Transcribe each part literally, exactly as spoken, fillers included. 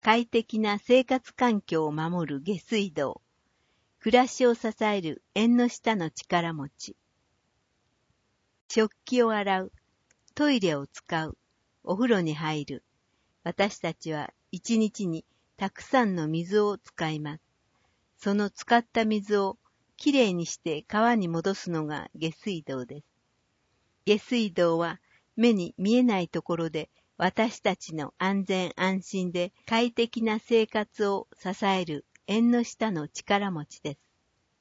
快適な生活環境を守る下水道。暮らしを支える縁の下の力持ち。食器を洗う。トイレを使う。お風呂に入る。私たちは一日にたくさんの水を使います。その使った水をきれいにして川に戻すのが下水道です。下水道は目に見えないところで私たちの安全安心で快適な生活を支える縁の下の力持ちです。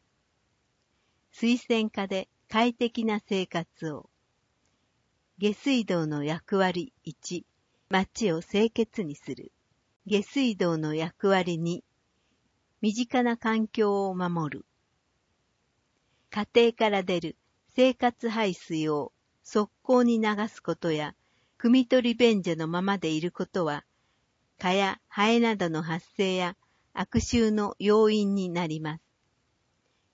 水洗化で快適な生活を。下水道の役割いち、町を清潔にする。下水道の役割に、身近な環境を守る。家庭から出る生活排水を側溝に流すことや、汲み取り便所のままでいることは、蚊やハエなどの発生や悪臭の要因になります。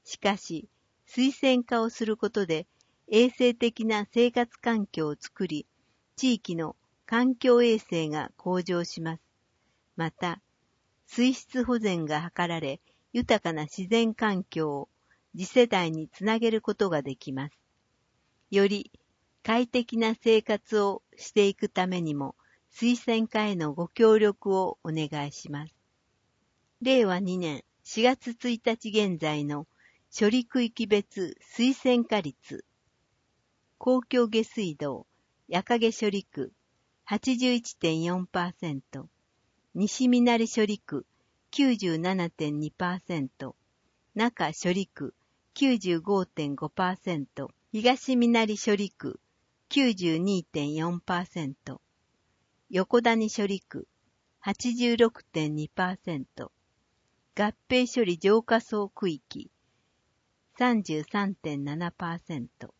しかし、水洗化をすることで衛生的な生活環境を作り、地域の環境衛生が向上します。また、水質保全が図られ、豊かな自然環境を次世代につなげることができます。より快適な生活をしていくためにも、水洗化へのご協力をお願いします。れいわにねんしがつついたち現在の処理区域別水洗化率。公共下水道、矢影処理区 はちじゅういってんよんパーセント、西みなり処理区 きゅうじゅうななてんにパーセント、中処理区 きゅうじゅうごてんごパーセント、東みなり処理区 きゅうじゅうにてんよんパーセント、横谷処理区 はちじゅうろくてんにパーセント、合併処理浄化槽区域 さんじゅうさんてんななパーセント。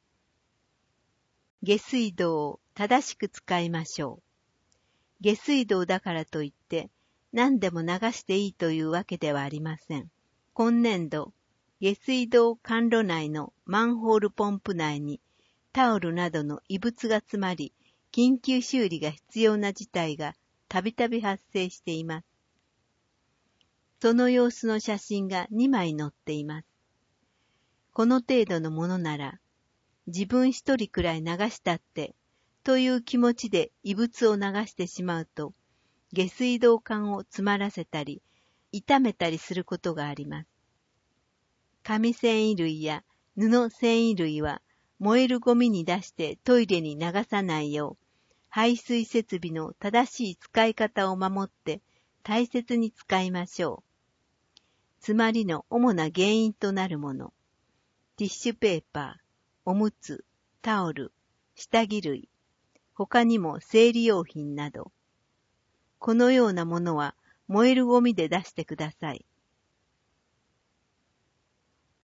下水道を正しく使いましょう。下水道だからといって何でも流していいというわけではありません。今年度、下水道管路内のマンホールポンプ内にタオルなどの異物が詰まり、緊急修理が必要な事態がたびたび発生しています。その様子の写真がにまい載っています。この程度のものなら、自分一人くらい流したって、という気持ちで異物を流してしまうと、下水道管を詰まらせたり、傷めたりすることがあります。紙繊維類や布繊維類は燃えるゴミに出してトイレに流さないよう、排水設備の正しい使い方を守って大切に使いましょう。詰まりの主な原因となるもの、ティッシュペーパー、おむつ、タオル、下着類、他にも生理用品など。このようなものは燃えるゴミで出してください。